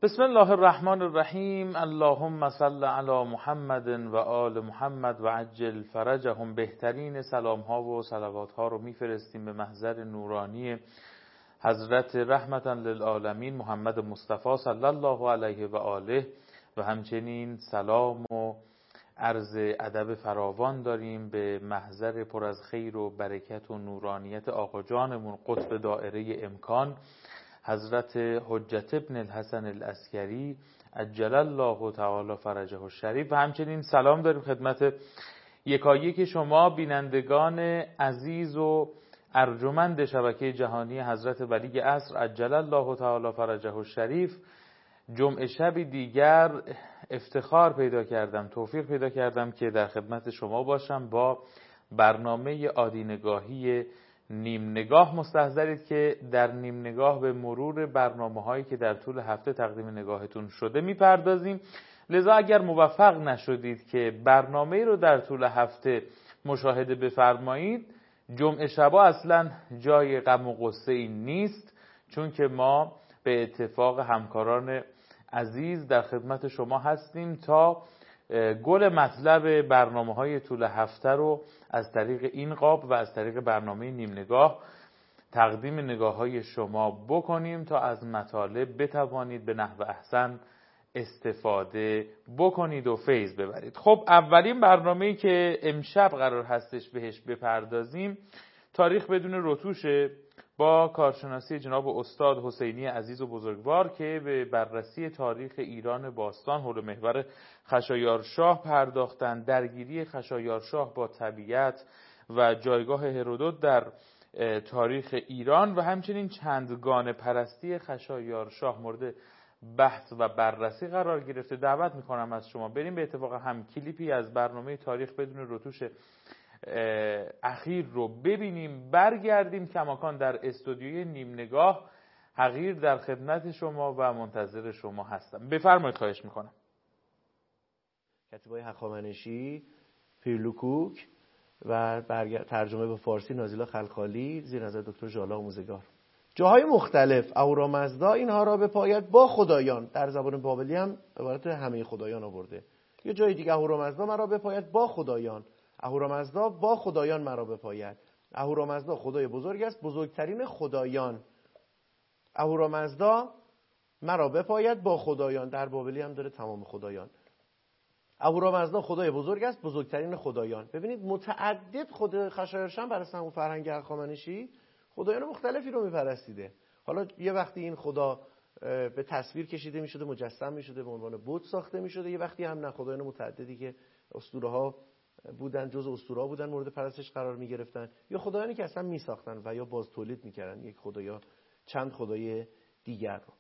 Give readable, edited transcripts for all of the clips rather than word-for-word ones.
بسم الله الرحمن الرحیم. اللهم صل علی محمد و آل محمد و عجل فرجهم. بهترین سلام ها و صلوات ها رو میفرستیم به محضر نورانی حضرت رحمتا للعالمین محمد مصطفی صلی الله علیه و آله و همچنین سلام و عرض ادب فراوان داریم به محضر پر از خیر و برکت و نورانیت آقا جانمون قطب دائره امکان حضرت حجت ابن الحسن العسکری عجل الله تعالی فرجه الشریف و همچنین سلام داریم خدمت یکایک شما بینندگان عزیز و ارجمند شبکه جهانی حضرت ولی عصر عجل الله تعالی فرجه الشریف. جمعه شبی دیگر افتخار پیدا کردم، توفیق پیدا کردم که در خدمت شما باشم با برنامه عادینگاهی نیم نگاه. مستحضرید که در نیم نگاه به مرور برنامه هایی که در طول هفته تقدیم نگاهتون شده میپردازیم. لذا اگر موفق نشدید که برنامه رو در طول هفته مشاهده بفرمایید، جمعه شبا اصلا جای غم و غصه این نیست، چون که ما به اتفاق همکاران عزیز در خدمت شما هستیم تا گل مطلب برنامه‌های طول هفته رو از طریق این قاب و از طریق برنامه نیم نگاه تقدیم نگاه‌های شما بکنیم تا از مطالب بتوانید به نحو احسن استفاده بکنید و فیض ببرید. خب اولین برنامه‌ای که امشب قرار هستش بهش بپردازیم تاریخ بدون رتوشه، با کارشناسی جناب استاد حسینی عزیز و بزرگوار که به بررسی تاریخ ایران باستان حول محور خشایارشاه پرداختند. درگیری خشایارشاه با طبیعت و جایگاه هرودوت در تاریخ ایران و همچنین چندگانه پرستی خشایارشاه مورد بحث و بررسی قرار گرفته. دعوت میکنم از شما بریم به اتفاق هم کلیپی از برنامه تاریخ بدون رتوش اخیر رو ببینیم، برگردیم کماکان در استودیوی نیم نگاه. حقیر در خدمت شما و منتظر شما هستم. بفرمایید، خواهش میکنم. کتیبای هخامنشی، پیرلوکوک و ترجمه به فارسی نازیلا خلخالی زیر نظر دکتر ژالا آموزگار. جاهای مختلف اهورامزدا اینها را بپاید با خدایان، در زبان بابلی هم عبارت همه خدایان آورده. یه جای دیگه اهورامزدا مرا بپاید با خدایان، اهورامزدا با خدایان مرا بپاید. اهورامزدا خدای بزرگ است، بزرگترین خدایان. اهورامزدا مرا بپاید با خدایان، در بابلی هم داره تمام خدایان. اهورامزدا خدای بزرگ است، بزرگترین خدایان. ببینید متعدد خود خشایارشاه بر اساس همون فرهنگ هخامنشی خدایان مختلفی رو میپرستیده. حالا یه وقتی این خدا به تصویر کشیده میشده، مجسم میشده، به عنوان بت ساخته میشده، یه وقتی هم نه، خدایان متعددی که اسطوره ها بودن، جزء اسطوره ها بودن، مورد پرستش قرار میگرفتن، یا خدایانی که اصلا میساختن و یا باز تولید میکردن یک خدا یا چند خدای دیگر رو.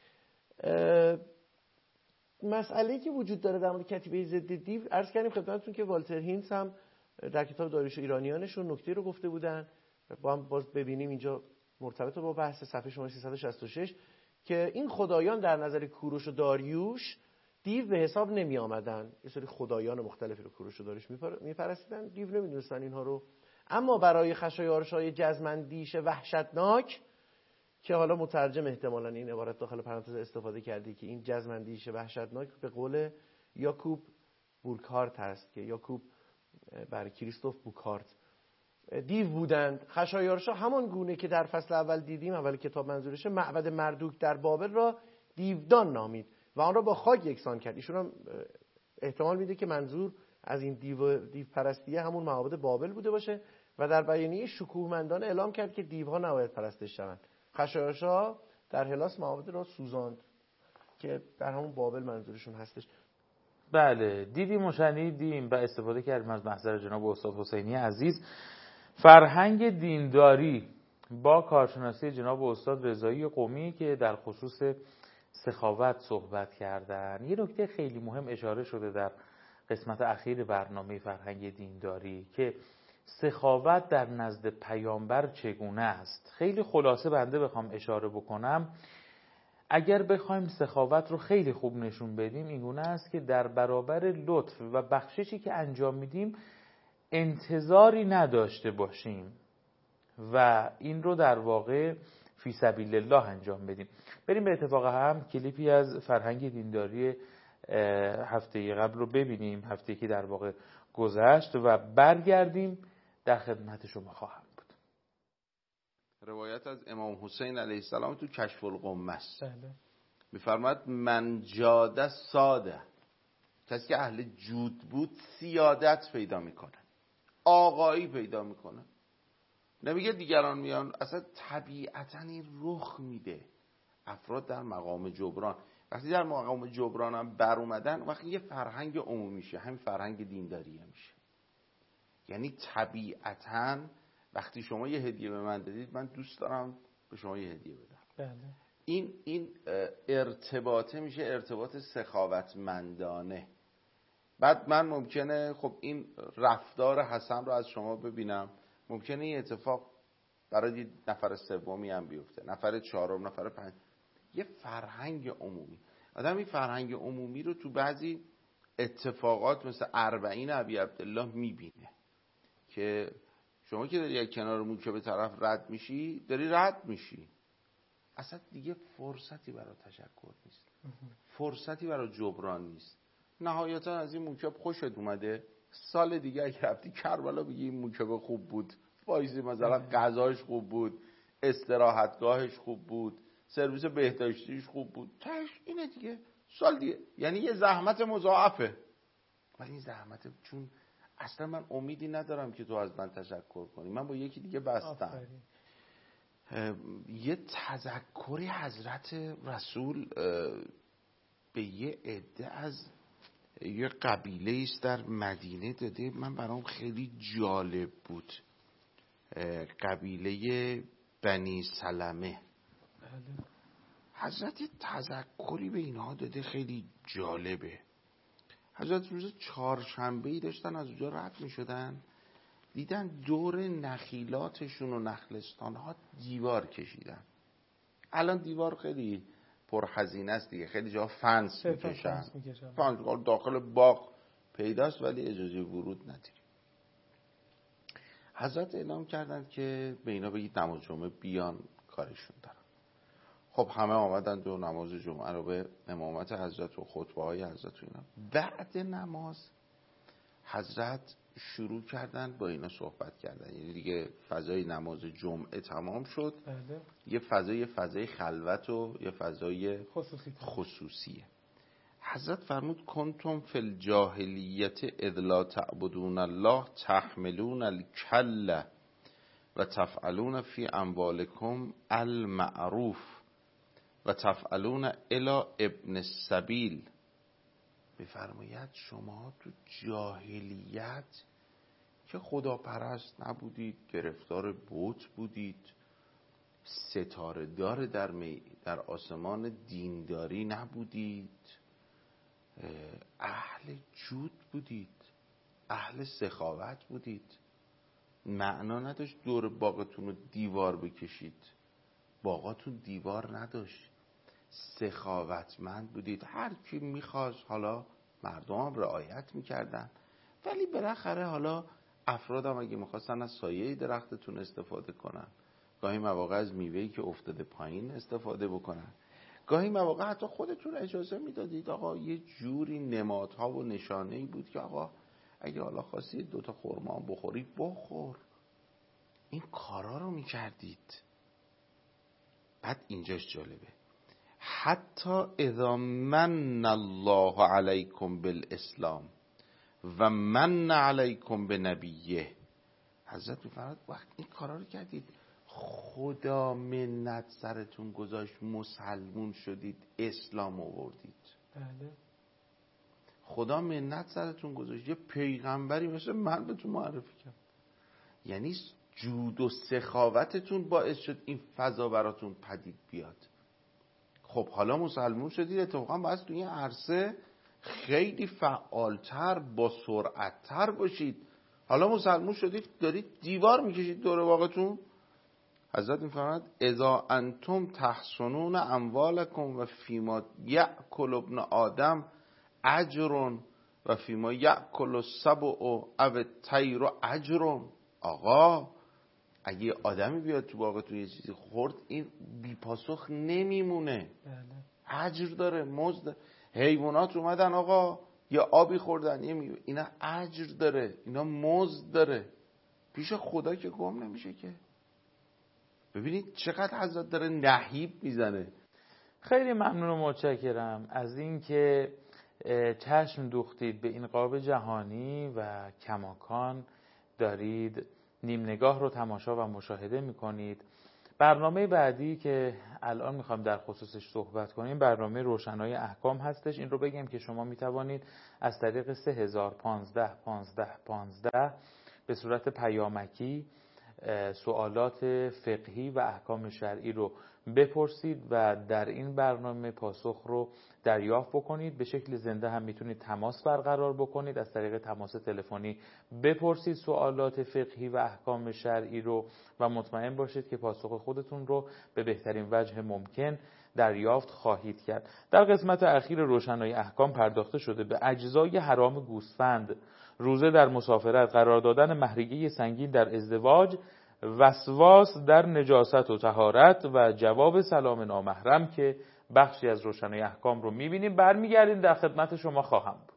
مسئله‌ای که وجود داره در مورد کتیبه ضد دیو، عرض کردیم خدمتتون که والتر هینز هم در کتاب داریوش ایرانیانشون نکته رو گفته بودن، با هم باز ببینیم اینجا مرتبط با بحث صفحه شماره 366 که این خدایان در نظر کوروش و داریوش دیو به حساب نمی آمدن. یه سری خدایان مختلفی رو کوروش و داریوش میپرستیدن، دیو نمیدونستن اینها رو. اما برای خشایارشاه جزمندیش وحشتناک که حالا مترجم احتمالاً این عبارت داخل پرانتز استفاده کرده که این جزمندیش وحشتناک به قول یاکوب بورکارت هست که یاکوب برای کریستوف بورکارت دیو بودند. خشایارشاه همان گونه که در فصل اول دیدیم، اول کتاب منظورشه، معبد مردوک در بابل را دیودان نامید و آن را با خاک یکسان کرد. ایشون هم احتمال میده که منظور از این دیو پرستیه همون معابد بابل بوده باشه و در بیانیه شکوهمندانه اعلام کرد که دیوها نباید پرستش شوند. خشایارشاه در هلاس معابد را سوزاند که در همون بابل منظورشون هستش. بله، دیدیم و شنیدیم و استفاده کردیم از محضر جناب استاد حسینی عزیز. فرهنگ دینداری با کارشناسی جناب استاد رضایی قمی که در خصوص سخاوت صحبت کردن. یه نکته خیلی مهم اشاره شده در قسمت اخیر برنامه فرهنگ دینداری که سخاوت در نزد پیامبر چگونه است. خیلی خلاصه بنده بخوام اشاره بکنم، اگر بخوایم سخاوت رو خیلی خوب نشون بدیم، این گونه است که در برابر لطف و بخششی که انجام میدیم انتظاری نداشته باشیم و این رو در واقع فی سبیل الله انجام بدیم. بریم به اتفاق هم کلیپی از فرهنگ دینداری هفته قبل رو ببینیم، هفته که در واقع گذشت، و برگردیم در خدمت شما خواهم بود. روایت از امام حسین علیه السلام تو کشف القمه است. بله. می‌فرماید من جاده ساده، کسی که اهل جود بود سیادت پیدا میکنه، آقایی پیدا میکنه. نمیگه دیگران میان، اصلا طبیعتاً این رخ میده. افراد در مقام جبران، وقتی در مقام جبران هم بر اومدن، وقتی یه فرهنگ عمومی میشه، همین فرهنگ دینداریه میشه. یعنی طبیعتاً وقتی شما یه هدیه به من دادید، من دوست دارم به شما یه هدیه بدم. بله. این ارتباطه میشه ارتباط سخاوتمندانه. بعد من ممکنه خب این رفتار حسن رو از شما ببینم، ممکنه این اتفاق برای نفر سومی هم بیفته، نفر چهارم، نفر پنج. یه فرهنگ عمومی، آدم این فرهنگ عمومی رو تو بعضی اتفاقات مثل 40 ابی عبدالله میبینه که شما که داری یک کنار موکه به طرف رد میشی، داری رد میشی، اصلا دیگه فرصتی برای تشکر نیست، فرصتی برای جبران نیست. نهایتا از این موکب خوشت اومده، سال دیگه اگه رفتی کربلا بگی این موکب خوب بود، وایسی مثلا غذاش خوب بود، استراحتگاهش خوب بود، سرویس بهداشتیش خوب بود، تاش اینه دیگه، سال دیگه. یعنی یه زحمت مضاعفه، ولی این زحمت، چون اصلا من امیدی ندارم که تو از من تشکر کنی، من با یکی دیگه بستم. یه تذکری حضرت رسول به یه عده از یه قبیله است در مدینه داده، من برام خیلی جالب بود. قبیله بنی سلمه. حضرت تذکری به اینها داده خیلی جالبه. حضرت روز چهارشنبه‌ای داشتن از اونجا رد می شدن، دیدن دور نخیلاتشون و نخلستانها دیوار کشیدن. الان دیوار خیلی پرهزینه است دیگه، خیلی جا فنس میکشن، فنس داخل باغ پیداست ولی اجازه ورود نداری. حضرت اعلام کردند که به اینا بگید نماز جمعه بیان، کارشون دارن. خب همه آمدند و نماز جمعه رو به امامت حضرت و خطبه های حضرت و اینا. بعد نماز حضرت شروع کردن با اینا صحبت کردن، یعنی دیگه فضای نماز جمعه تمام شد. بله. یه فضای خلوت و یه فضای خصوصیه. حضرت فرمود کنتم فی الجاهلیت اذ لا تعبدون الله تحملون الکل و تفعلون فی اموالکم المعروف و تفعلون الی ابن السبیل. بفرماید شما تو جاهلیت که خداپرست نبودید، گرفتار بت بودید، ستاره دار در آسمان دینداری نبودید، اهل جود بودید، اهل سخاوت بودید. معنا نداشت دور باغتون رو دیوار بکشید، باغاتون دیوار نداشت، سخاوتمند بودید. هر کی میخواست، حالا مردم هم رعایت میکردن، ولی بالاخره حالا افراد هم اگه میخواستن از سایه درختتون استفاده کنن، گاهی مواقع از میوهی که افتاده پایین استفاده بکنن، گاهی مواقع حتی خودتون اجازه میدادید. آقا یه جوری نمادها و نشانه‌ای بود که آقا اگه حالا خواستی 2 تا خرما بخوری بخور. این کارا رو میکردید. بعد اینجاش جالبه، حتی اذا من الله علیکم بالاسلام و من علیکم بنبیه. حضرت میفرماید وقت این کارا رو کردید، خدا منت سرتون گذاشت، مسلمون شدید، اسلام آوردید. بله. خدا منت سرتون گذاشت، یه پیغمبری مثل من بهتون معرفی کرد. یعنی جود و سخاوتتون باعث شد این فضا براتون پدید بیاد. خب حالا مسلمون شدید، اتفاقا باید تو این عرصه خیلی فعالتر، با سرعتتر باشید. حالا مسلمون شدید، دارید دیوار میکشید دور باغتون. حضرت میفرماید اذا انتم تحسنون اموالکم و فیما یأکل ابن آدم اجر و فیما یأکل السبع او الطیر اجر. آقا اگه آدمی بیاد تو باغتون یه چیزی خورد، این بی پاسخ نمیمونه. اجر داره، مزد داره. حیوانات اومدن آقا یه آبی خوردن، اینا اجر داره، اینا مزد داره. پیش خدا که گم نمیشه که. ببینید چقدر حضرت داره نهیب میزنه. خیلی ممنون و متشکرم از اینکه چشم دوختید به این قاب جهانی و کماکان دارید نیم نگاه رو تماشا و مشاهده میکنید. برنامه بعدی که الان میخوام در خصوصش صحبت کنیم برنامه روشنای احکام هستش. این رو بگم که شما میتوانید از طریق 3015 15 15 به صورت پیامکی سوالات فقهی و احکام شرعی رو بپرسید و در این برنامه پاسخ رو دریافت بکنید. به شکل زنده هم میتونید تماس برقرار بکنید، از طریق تماس تلفنی بپرسید سوالات فقهی و احکام شرعی رو و مطمئن باشید که پاسخ خودتون رو به بهترین وجه ممکن دریافت خواهید کرد. در قسمت اخیر روشنای احکام پرداخته شده به اجزای حرام گوسفند، روزه در مسافرت، قرار دادن مهریه سنگین در ازدواج، وسواس در نجاست و طهارت و جواب سلام نامحرم که بخشی از روشنای احکام رو می‌بینیم. برمیگردیم در خدمت شما خواهم بود.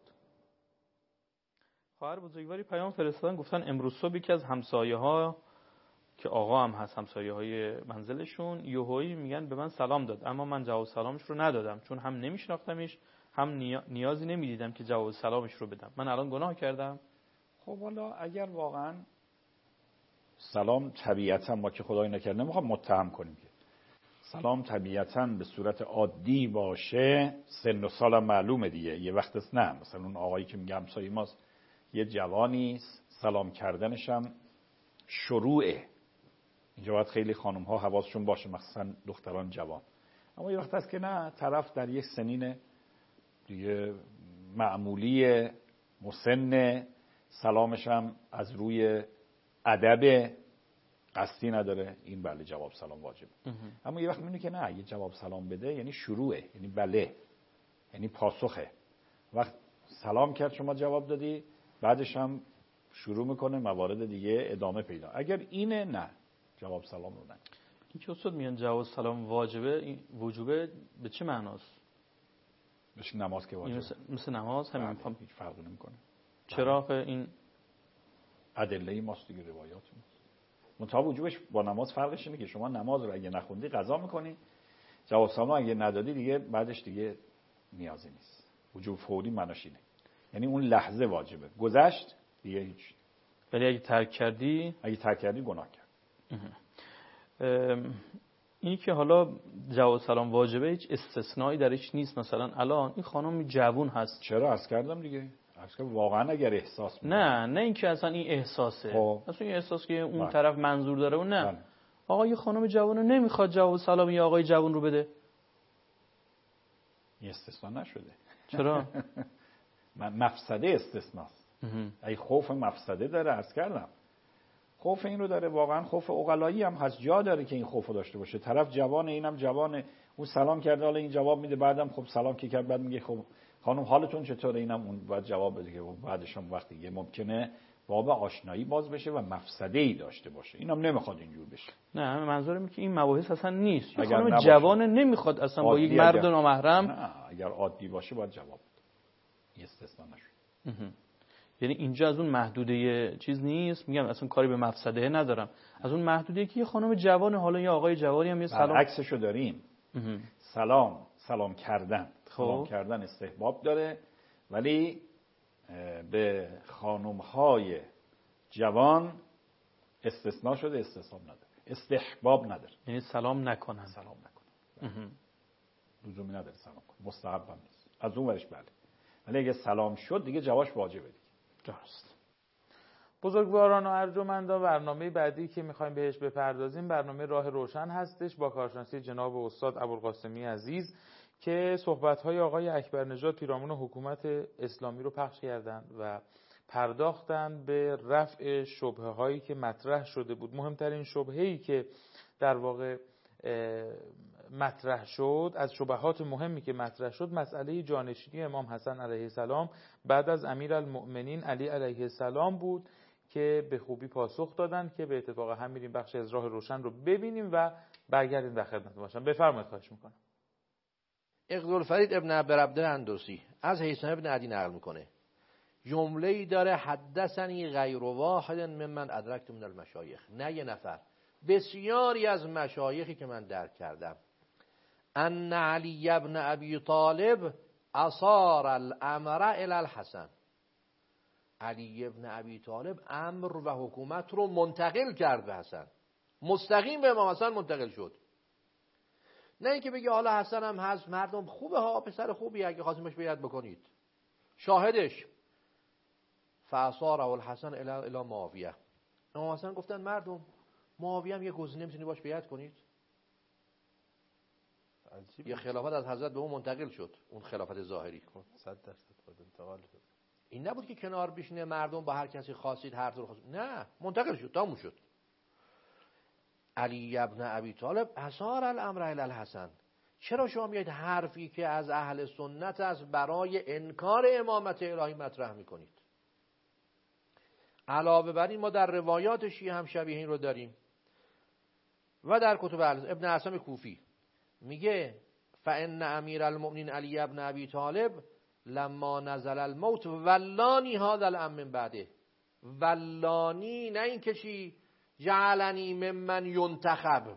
خواهر بزرگواری پیام فرستادن، گفتن امروز صبح یکی از همسایه‌ها که آقا هم هست، همسایه‌های منزلشون، یوهویی میگن به من سلام داد، اما من جواب سلامش رو ندادم چون هم نمیشناختمش هم نیازی نمیدیدم که جواب سلامش رو بدم. من الان گناه کردم؟ خب حالا اگر واقعا سلام طبیعتا ما که خدای نکرده نمیخوام متهم کنیم که سلام طبیعتا به صورت عادی باشه، سن و سالم معلومه دیگه، یه وقت است نه، مثلا اون آقایی که میگه همسایه ماست یه جوانی سلام کردنش هم شروعه. اینجا باید خیلی خانم ها حواسشون باشه، مخصوصا دختران جوان. اما یه وقت هست که نه، طرف در یک سنین دیگه معمولی مسن، سلامش هم از روی ادب قصدی نداره، این بله جواب سلام واجبه. اما یه وقت میبینی که نه، یه جواب سلام بده یعنی شروعه، یعنی بله، یعنی پاسخه. وقت سلام کرد شما جواب دادی، بعدش هم شروع میکنه موارد دیگه ادامه پیدا. اگر اینه نه، جواب سلام رو نه. این که استاد میگن جواب سلام واجبه، این وجوبه به چه معناست؟ مثل نماز که واجبه. مثل نماز همین میفهم، هیچ فرقی نمیکنه. چرا این ادله ماست دیگه، روایات ماست. منتها وجوبش با نماز فرقش اینه که شما نماز رو اگه نخوندی قضا میکنی، جواب سلام اگه ندادی دیگه بعدش دیگه نیازی نیست. وجوب فوری معناش اینه، یعنی اون لحظه واجبه، گذشت دیگه هیچ. ولی اگه ترک کردی گناه کرد. اینی که حالا جواب سلام واجبه هیچ استثنایی درش نیست. مثلا الان این خانم جوون هست، چرا عرض کردم دیگه، عرض کردم واقعا اگر احساس میکنه، نه اینکه اصلا این احساسه، خب. اصلا این احساس که اون بله. طرف منظور داره و نه بله. آقا یه خانم جوون نمیخواد جواب سلام یه آقای جوون رو بده، این استثنا نشده. چرا؟ مفسده استثناست. ای خوف مفسده داره، عرض کردم خوف این رو داره، واقعا خوف عقلایی هم هست، جا داره که این خوف رو داشته باشه. طرف جوانه، اینم جوانه، اون سلام کرده حالا این جواب میده، بعدم خب سلام که کرد بعد میگه خب خانم حالتون چطوره، اینم اون بعد جواب بده که بعدش هم وقتی یه ممکنه باب آشنایی باز بشه و مفسده ای داشته باشه. اینم نمیخواد اینجور بشه. نه منظورم اینه که این مباحث اصلا نیست. یه خانم نباشه. جوانه نمیخواد اصلا با یک مرد نامحرم. نه اگر عادی باشه باید جواب بده. این استثنا نشد. یعنی اینجا از اون محدوده چیز نیست، میگم اصلا کاری به مفسده ندارم، از اون محدوده که یه خانم جوانه، حالا یه آقای جوانی هم یه سلام عکسشو داریم. سلام کردن، سلام کردن استحباب داره، ولی به خانم‌های جوان استثناء شده، استحباب نداره، استحباب نداره، یعنی سلام نکنن. لزومی نداره سلام کنه، مستحب هم نیست از اون ورش. بله ولی اگه سلام شد دیگه جواش واجبه دیگه. درست. بزرگواران و ارجمندان، برنامه بعدی که میخوایم بهش بپردازیم برنامه راه روشن هستش با کارشناسی جناب استاد ابوالقاسمی عزیز که صحبت‌های آقای اکبرنژاد پیرامون حکومت اسلامی رو پخش کردند و پرداختن به رفع شبهه‌هایی که مطرح شده بود. مهمترین شبهه‌ای که در واقع مطرح شد، از شبهات مهمی که مطرح شد، مسئله جانشینی امام حسن علیه السلام بعد از امیرالمؤمنین علی علیه السلام بود که به خوبی پاسخ دادن که به اتفاق هم میریم بخش از راه روشن رو ببینیم و برگردیم در خدمت باشم. بفرمایید، خواهش میکنم. اقدالفرید ابن عبدالعبده اندوسی از هیثم ابن عدی نقل میکنه، جمله‌ای داره حدثنی غیر واحد ممن ادرکت من المشایخ، نه یه نفر، بسیاری از مشایخی که من درک کردم، ان علی ابن ابی طالب اصار الامر الی الحسن، علی ابن ابی طالب امر و حکومت رو منتقل کرد به حسن، مستقیم به امام حسن منتقل شد. نه اینکه بگه حالا حسن هم هست، مردم خوبه ها، پسر خوبی، اگه خواستیمش بیعت بکنید. شاهدش فاصاره الحسن الی معاویه، امام حسن گفتن مردم معاویه هم یه گزینه میتونی باش بیعت کنید. یه خلافت از حضرت به اون منتقل شد، اون خلافت ظاهری 100% انتقال شد. این نبود که کنار بشینه مردم با هر کسی خواستید هر طور خواستید، نه، منتقل شد، تموم شد. علی ابن ابی طالب اصار الامر الی الحسن. چرا شما میایید حرفی که از اهل سنت است برای انکار امامت الهی مطرح میکنید؟ علاوه بر این ما در روایات شیعه هم شبیه این رو داریم و در کتب ابن عاصم کوفی میگه فان امیر المؤمنین علی ابن ابی طالب لما نزل الموت ولانی هذا الامر من بعده. ولانی نه این که چی جعلنی ممن ینتخب،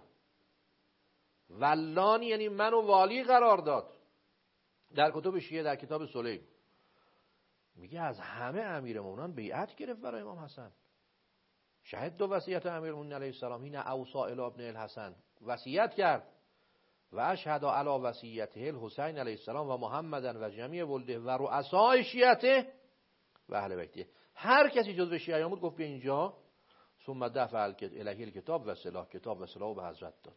ولانی یعنی منو والی قرار داد. در کتب شیعه در کتاب سلیم میگه از همه امیرالمومنین بیعت گرفت برای امام حسن. شهد دو وصیت امیرالمومنین علیه السلام این اوصا الی ابن الحسن، وصیت کرد و اشهد علی وصیته الحسین علیه السلام و محمدن و جمیع ولده و رؤسای شیعته و اهل بیته. هر کسی جزو شیعیان بود گفت به اینجا، ثم دفع الیه الکتاب و سلاح، کتاب و سلاح به حضرت داد.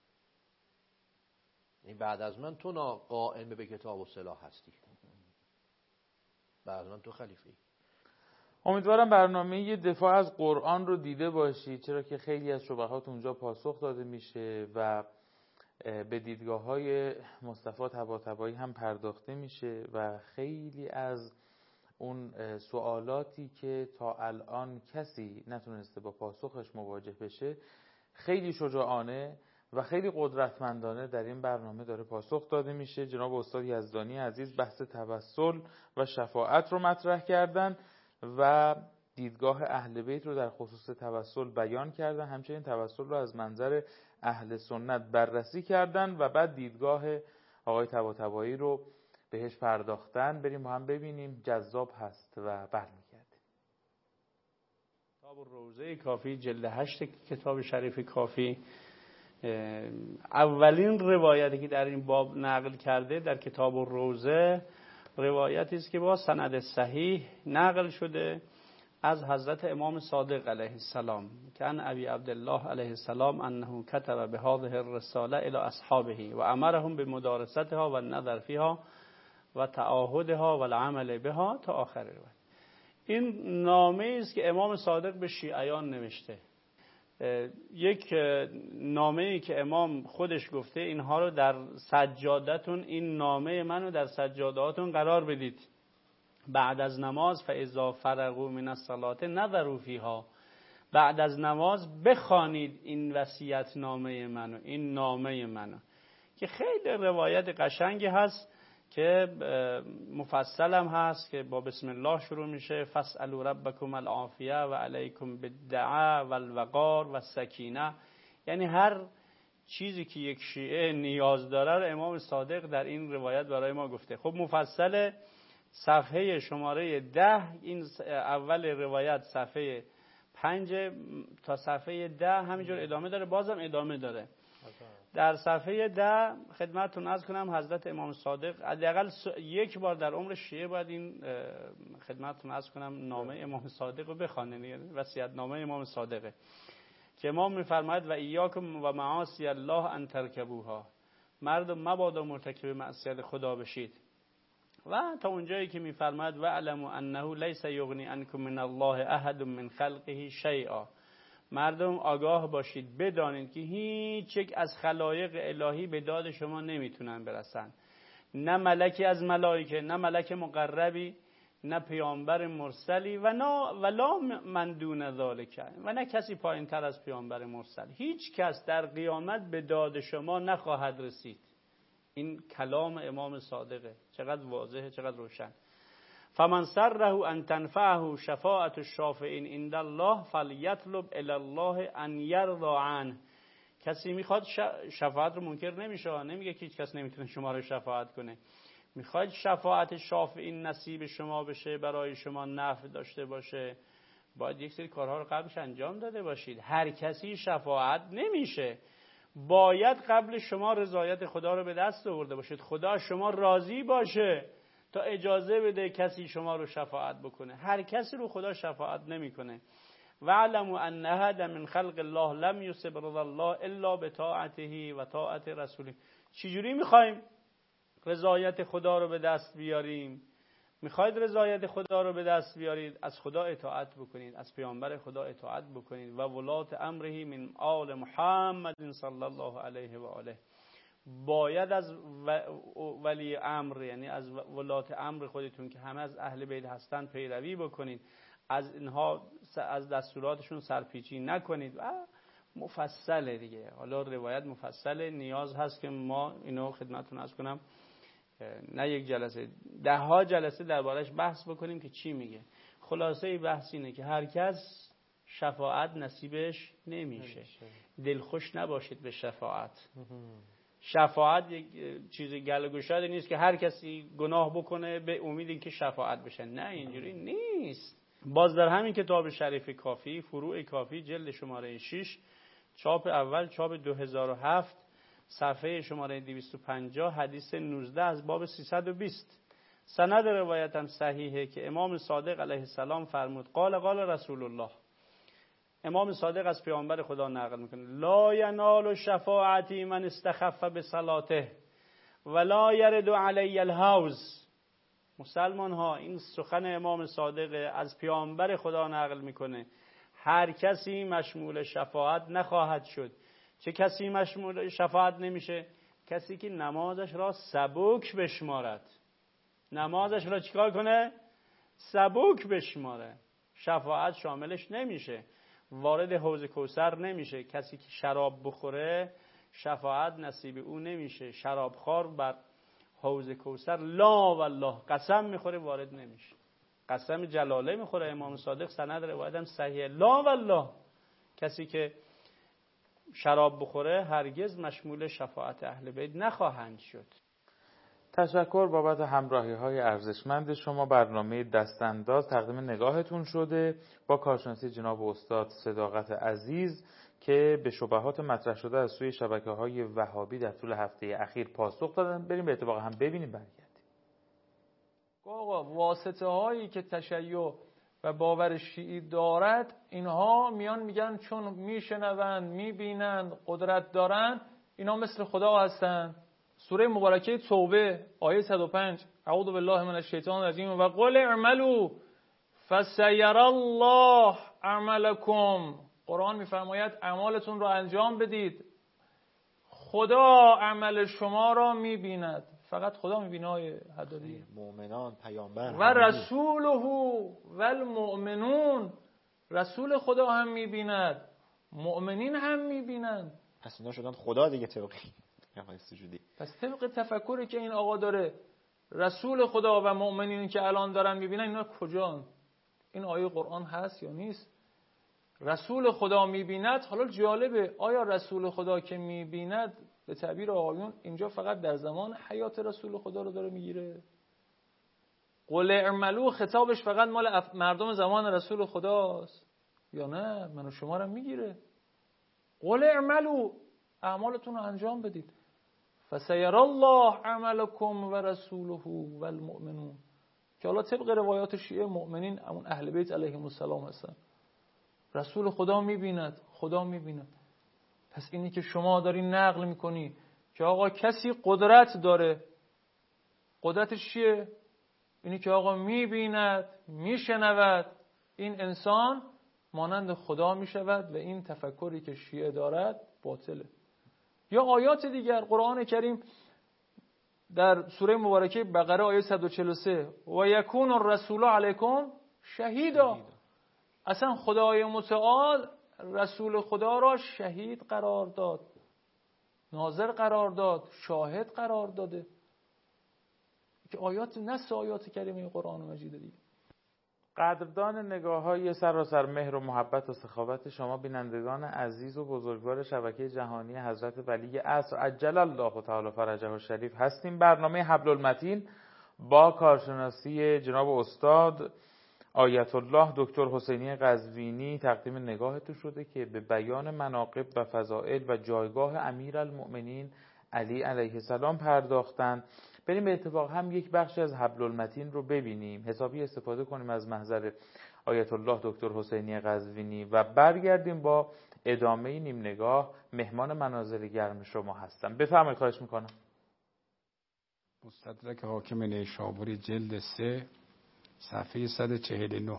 این بعد از من تو قائم به کتاب و سلاح هستی، بعد از من تو خلیفه‌ای. امیدوارم برنامه دفاع از قرآن رو دیده باشید، چرا که خیلی از شبهات اونجا پاسخ داده میشه و به دیدگاه‌های مصطفی طباطبایی هم پرداخته میشه و خیلی از اون سوالاتی که تا الان کسی نتونسته با پاسخش مواجه بشه خیلی شجاعانه و خیلی قدرتمندانه در این برنامه داره پاسخ داده میشه. جناب استاد یزدانی عزیز بحث توسل و شفاعت رو مطرح کردن و دیدگاه اهل بیت رو در خصوص توسل بیان کردن، همچنین توسل رو از منظر اهل سنت بررسی کردن و بعد دیدگاه آقای طباطبایی رو بهش پرداختن. بریم با هم ببینیم، جذاب هست و برمیگردیم. کتاب الروضه کافی جلد 8 کتاب شریف کافی، اولین روایتی که در این باب نقل کرده در کتاب الروضه روایتی است که با سند صحیح نقل شده از حضرت امام صادق علیه السلام که ان ابی عبدالله علیه السلام انه کتب بهذه الرساله الی اصحابه و امرهم بمدارستها و النظر فيها و تعاهدها و العمل بها تا آخر روایت. این نامه است که امام صادق به شیعیان نوشته، یک نامه‌ای که امام خودش گفته اینها رو در سجادتون، این نامه منو در سجادهاتون قرار بدید. بعد از نماز فاذا فرغوا من الصلاه نظروا فيها، بعد از نماز بخوانید این وصیت نامه منو، این نامه منو، که خیلی روایت قشنگی هست که مفصل هم هست که با بسم الله شروع میشه. فاسألوا ربکم العافیه و علیکم بالدعاء و الوقار و السکینه، یعنی هر چیزی که یک شیعه نیاز داره رو امام صادق در این روایت برای ما گفته. خب مفصل صفحه شماره 10 این اول روایت صفحه 5 تا صفحه 10 همینجور ادامه داره، بازم ادامه داره. در صفحه 10 خدمتتون عرض کنم حضرت امام صادق حداقل یک بار در عمر شیعه باید این خدمتتون عرض کنم نامه امام صادق رو بخوانید، وصیت نامه امام صادقه که امام میفرماید و ایاکم و معاصی الله ان ترکبوها، مردم مبادا مرتکب معصیت خدا بشید. و تا اونجایی که میفرماید و علموا انه لیس یغنی عنکم من الله احد من خلقه شیئا، مردم آگاه باشید، بدانید که هیچ یک از خلایق الهی به داد شما نمیتونن برسن، نه ملکی از ملائکه، نه ملک مقربی، نه پیامبر مرسلی و لا من دون ذالک، و نه کسی پایین تر از پیامبر مرسل. هیچ کس در قیامت به داد شما نخواهد رسید. این کلام امام صادقه، چقدر واضحه، چقدر روشن. فمن سره ان تنفعه شفاعت الشافعین عند الله فلیطلب الی الله ان یرضى عنه. کسی میخواد شفاعت رو منکر نمیشه، نمیگه که هیچ کس نمیتونه شما رو شفاعت کنه. میخواید شفاعت شافعین نصیب شما بشه، برای شما نفع داشته باشه، باید یک سری کارها رو قبلش انجام داده باشید. هر کسی شفاعت نمیشه، باید قبل شما رضایت خدا رو به دست آورده باشید، خدا شما راضی باشه تا اجازه بده کسی شما رو شفاعت بکنه. هر کسی رو خدا شفاعت نمیکنه. وَاعْلَمُوا أَنَّ أَحَدًا مِنْ خَلْقِ اللَّهِ لَمْ يُصِبْ رَضَى اللَّهِ إِلَّا بِطَاعَتِهِ و طاعت رسوله. چجوری میخوایم رضایت خدا رو به دست بیاریم؟ میخواید رضایت خدا رو به دست بیارید، از خدا اطاعت بکنید، از پیامبر خدا اطاعت بکنید. و ولات امره من آل محمد صلی الله علیه و آله. باید از ولی امر، یعنی از ولات امر خودتون که همه از اهل بیت هستن پیروی بکنید، از اینها از دستوراتشون سرپیچی نکنید. و مفصله دیگه، حالا روایت مفصله، نیاز هست که ما اینو خدمتتون عرض کنم، نه یک جلسه، 10 جلسه دربارش بحث بکنیم که چی میگه. خلاصه بحث اینه که هر کس شفاعت نصیبش نمیشه. دلخوش نباشید به شفاعت. شفاعت یک چیز گل و گشاده نیست که هر کسی گناه بکنه به امید اینکه شفاعت بشه. نه، اینجوری نیست. باز در همین کتاب شریف کافی، فروع کافی، جلد شماره 6، چاپ اول، چاپ 2007، صفحه شماره 250، حدیث 19 از باب 320. سند روایت هم صحیحه که امام صادق علیه السلام فرمود قال رسول الله. امام صادق از پیامبر خدا نقل میکنه لا ینال شفاعتی من استخف بصلاته ولا یرد علی الحوض. مسلمان ها، این سخن امام صادق از پیامبر خدا نقل میکنه. هر کسی مشمول شفاعت نخواهد شد. چه کسی مشمول شفاعت نمیشه؟ کسی که نمازش را سبک بشمارد. نمازش را چیکار کنه؟ سبک بشماره. شفاعت شاملش نمیشه. وارد حوض کوثر نمیشه. کسی که شراب بخوره شفاعت نصیب او نمیشه. شرابخوار بر حوض کوثر لا والله قسم میخوره وارد نمیشه. قسم جلاله میخوره امام صادق، سند روایت هم صحیحه. لا والله کسی که شراب بخوره هرگز مشمول شفاعت اهل بیت نخواهند شد. تشکر بابت همراهی های ارزشمند شما. برنامه دستانداز تقدیم نگاهتون شده با کارشناسی جناب استاد صداقت عزیز که به شبهات مطرح شده از سوی شبکه‌های وهابی در طول هفته اخیر پاسخ دادن. بریم به اتفاق هم ببینیم برگردیم. آقا واسطه هایی که تشیع و باور شیعی دارد، اینها میان میگن چون میشنوند، میبینند، قدرت دارند، اینا مثل خدا هستند. سوره مبارکه توبه آیه 105 اعوذ بالله من الشیطان الرجیم و قل اعملوا فسیر الله اعمالکم. قرآن میفرماید اعمالتون رو انجام بدید، خدا عمل شما را میبیند. فقط خدا میبینه های حدادی، مؤمنان، پیامبر و رسوله و المؤمنون. رسول خدا هم میبیند، مؤمنین هم میبینند. پس اینا شدن خدا دیگه پس طبق تفکری که این آقا داره، رسول خدا و مؤمنین که الان دارن میبینن اینا کجان؟ این آیه قرآن هست یا نیست؟ رسول خدا میبیند. حالا جالبه، آیا رسول خدا که میبیند به تعبیر آقایون اینجا فقط در زمان حیات رسول خدا رو داره میگیره؟ قل اعملوا خطابش فقط مال مردم زمان رسول خداست یا نه من و شما رو میگیره؟ قل اعملوا اعمالتون رو انجام بدید فسیر الله عملکم و رسوله و المؤمنون. که حالا طبق روایات شیعه مؤمنین همون اهل بیت علیهم السلام هستن. رسول خدا میبیند، خدا میبیند. پس اینی که شما داری نقل میکنی که آقا کسی قدرت داره، قدرتش چیه؟ اینی که آقا میبیند، میشنود، این انسان مانند خدا میشود و این تفکری که شیعه دارد باطله. یا آیات دیگر قرآن کریم در سوره مبارکه بقره آیه 143 و یکون الرسول علیکم شهیدا، اصلا خدای متعال رسول خدا را شهید قرار داد، ناظر قرار داد، شاهد قرار داده، که آیات نص آیات کریمه قرآن مجید دیگه. قدردان نگاه‌های سراسر مهر و محبت و سخاوت شما بینندگان عزیز و بزرگوار شبکه جهانی حضرت ولی عصر عجل الله تعالی فرجه الشریف هستیم. برنامه حبل المتین با کارشناسی جناب استاد آیت الله دکتر حسینی قزوینی تقدیم نگاهتون شده که به بیان مناقب و فضائل و جایگاه امیرالمؤمنین علی علیه السلام پرداختند. بریم به اتفاق هم یک بخشی از حبل المتین رو ببینیم، حسابی استفاده کنیم از محضر آیت الله دکتر حسینی قزوینی و برگردیم با ادامه نیم نگاه. مهمان مناظر گرم شما هستم. بفرمایید، خواهش میکنم. مستدرک حاکم نیشابوری جلد 3 صفحه 149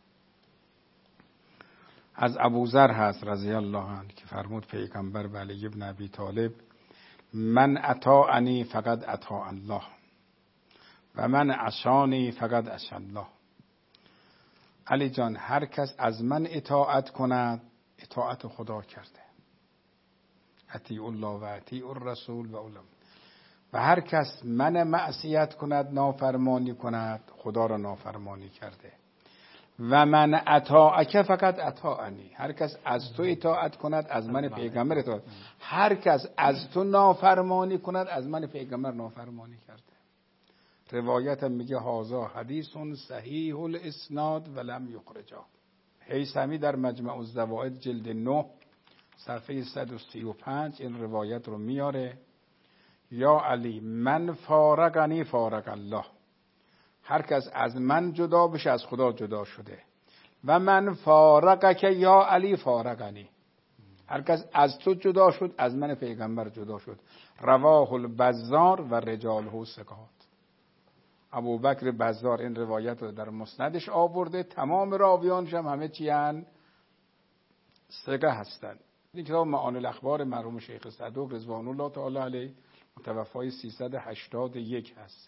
از ابوذر هست رضی الله عنه که فرمود پیغمبر به علی بن ابی طالب من اطاعنی فقط اطاع الله و من عصانی فقط عصی الله. علی جان، هر کس از من اطاعت کند اطاعت خدا کرده، اطیع الله و اطیع الرسول و اولم، و هر کس من معصیت کند نافرمانی کند خدا را نافرمانی کرده. و من اطاعک فقط اطاعنی، هر کس از تو اطاعت کند از من پیغمبر اطاعت، هر کس از تو نافرمانی کند از من پیغمبر نافرمانی کرده. روایت میگه هازا حدیث صحیح الاسناد ولم یخرجا. هیثمی در مجمع الزوائد جلد 9 صفحه 135 این روایت رو میاره. یا علی من فارقنی فارق الله، هر کس از من جدا بشه از خدا جدا شده. و من فارقک یا علی فارقنی، هر کس از تو جدا شد از من پیغمبر جدا شد. رواه البزار و رجاله ثقات. ابوبکر بزار این روایت رو در مسندش آورده، تمام راویانش هم همه چیان ثقه هستند. این کتاب معانی الاخبار مرحوم شیخ صدوق رضوان الله تعالی علیه متوفای 381 هست.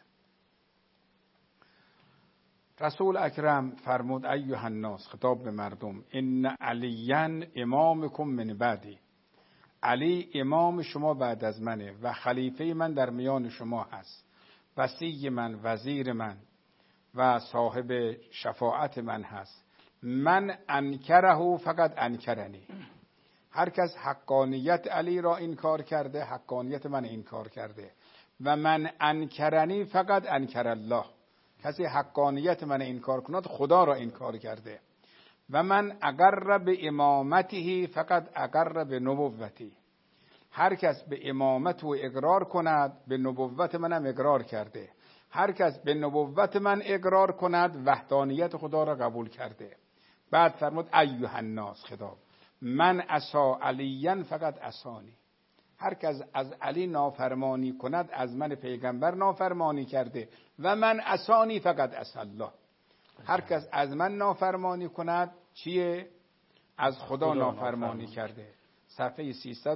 رسول اکرم فرمود ایها الناس، خطاب به مردم، ان علیاً امامکم من بعدی، علی امام شما بعد از منه و خلیفه من در میان شما هست، وصی من، وزیر من و صاحب شفاعت من هست. من انکره فقط انکرنی، هر کس حقانیت علی را انکار کرده حقانیت من انکار کرده. و من انکرنی فقط انکر الله، کسی حقانیت من انکار کند خدا را انکار کرده. و من اقر به امامته فقط اقر به نبوتی، هر کس به امامت و اقرار کند به نبوت منم اقرار کرده. هر کس به نبوت من اقرار کند وحدانیت خدا را قبول کرده. بعد فرمود ایها الناس، خطاب من عصا علیاً فقط عصانی، هر کس از علی نافرمانی کند از من پیغمبر نافرمانی کرده. و من عصانی فقط عصی الله، هر کس از من نافرمانی کند چیه؟ از خدا نافرمانی کرده. صفحه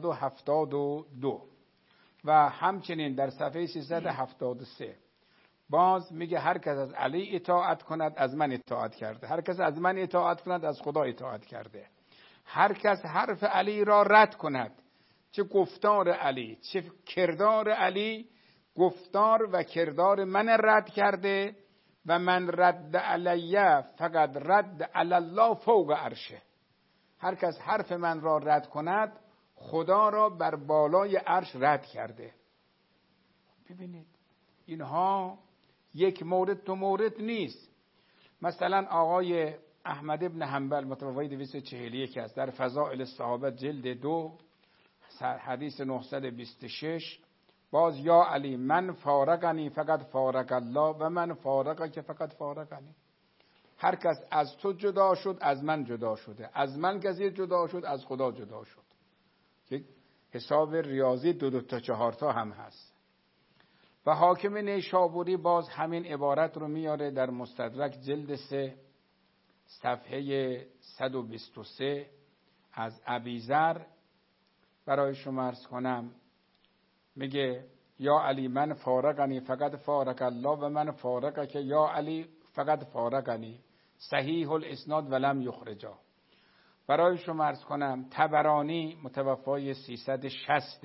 372. و همچنین در صفحه 373 باز میگه هر کس از علی اطاعت کند از من اطاعت کرده، هر کس از من اطاعت کند از خدا اطاعت کرده. هر کس حرف علی را رد کند، چه گفتار علی چه کردار علی، گفتار و کردار من رد کرده. و من رد علیه فقط رد علی الله فوق عرشه، هر کس حرف من را رد کند خدا را بر بالای عرش رد کرده. ببینید اینها یک مورد دو مورد نیست. مثلا آقای احمد ابن حنبل متوفی 241 است، در فضائل الصحابه جلد 2 حدیث 926 باز یا علی من فارقنی فقط فارق الله و من فارقک فقط فارقنی، هر کس از تو جدا شد از من جدا شده، از من کسی جدا شد از خدا جدا شد. یک حساب ریاضی 2 تا 4 تا هم هست. و حاکم نیشابوری باز همین عبارت رو میاره در مستدرک جلد 3 صفحه 123 از ابیذر. برای شما عرض کنم میگه یا علی من فارقنی فقط فارق الله و من فارقک یا علی فقط فارقنی صحیح الاسناد ولم یخرجا. برای شما عرض کنم طبرانی متوفای 360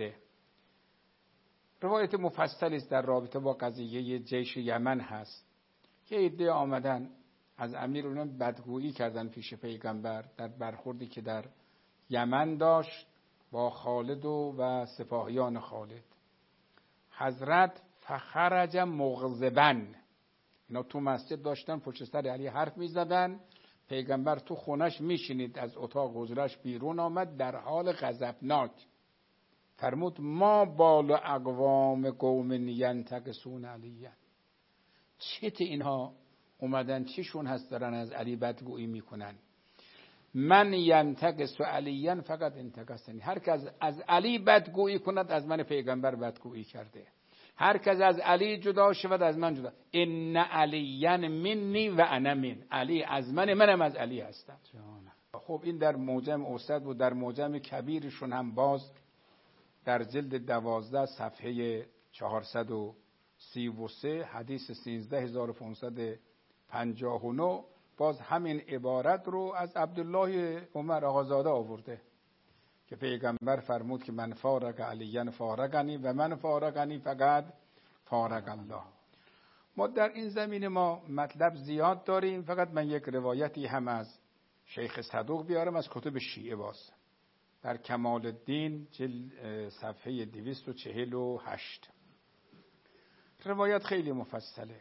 روایت مفصلی است در رابطه با قضیه جیش یمن هست که عده آمدن از امیر اونم بدگویی کردن پیش پیغمبر در برخوردی که در یمن داشت با خالد و سپاهیان خالد. حضرت فخرج مغضبا، اینا تو مسجد داشتن پشت سر علی حرف می زدن، پیغمبر تو خونش میشینید، از اتاق حضرش بیرون آمد در حال غضبناک. فرمود ما بال اقوام قوم ینتقصون علیه، چت اینها اومدن چیشون هست دارن از علی بدگویی میکنن. من ینتقص علیه فقط انتقصنی، هر کس از علی بدگویی کند از من پیغمبر بدگویی کرده، هر کس از علی جدا شود از من جدا. ان علیه منی و انا من، علی از منم از علی هستم. خب این در موجم اوسط و در موجم کبیرشون هم باز در جلد 12 صفحه 433 حدیث 13559 باز همین عبارت رو از عبدالله عمر آقازاده آورده که پیغمبر فرمود که من فارق علیین فارقنی و من فارقنی فقط فارق الله. ما در این زمینه ما مطلب زیاد داریم، فقط من یک روایتی هم از شیخ صدوق بیارم از کتب شیعه باز در کمال الدین صفحه 248. روایت خیلی مفصله.